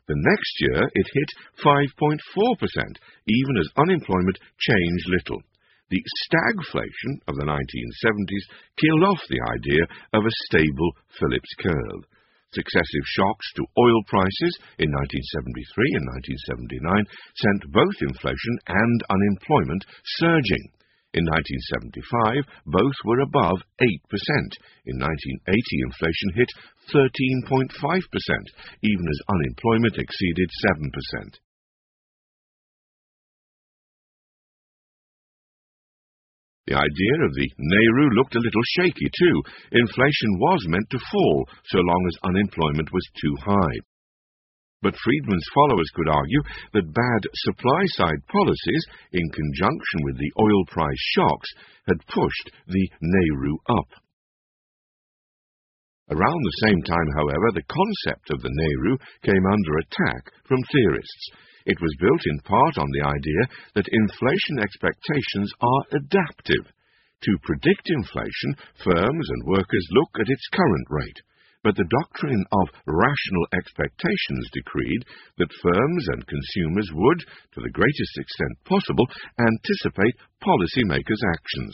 The next year it hit 5.4%, even as unemployment changed little. The stagflation of the 1970s killed off the idea of a stable Phillips curve. Successive shocks to oil prices in 1973 and 1979 sent both inflation and unemployment surging. In 1975, both were above 8%. In 1980, inflation hit 13.5%, even as unemployment exceeded 7%. The idea of the Nehru looked a little shaky, too. Inflation was meant to fall so long as unemployment was too high. But Friedman's followers could argue that bad supply-side policies, in conjunction with the oil price shocks, had pushed the Nehru up. Around the same time, however, the concept of the Nehru came under attack from theorists. It was built in part on the idea that inflation expectations are adaptive. To predict inflation, firms and workers look at its current rate. But the doctrine of rational expectations decreed that firms and consumers would, to the greatest extent possible, anticipate policymakers' actions.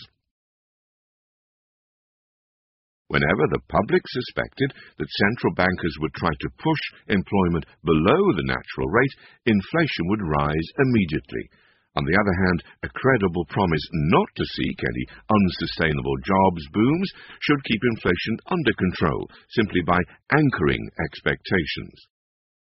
Whenever the public suspected that central bankers would try to push employment below the natural rate, inflation would rise immediately. On the other hand, a credible promise not to seek any unsustainable jobs booms should keep inflation under control, simply by anchoring expectations.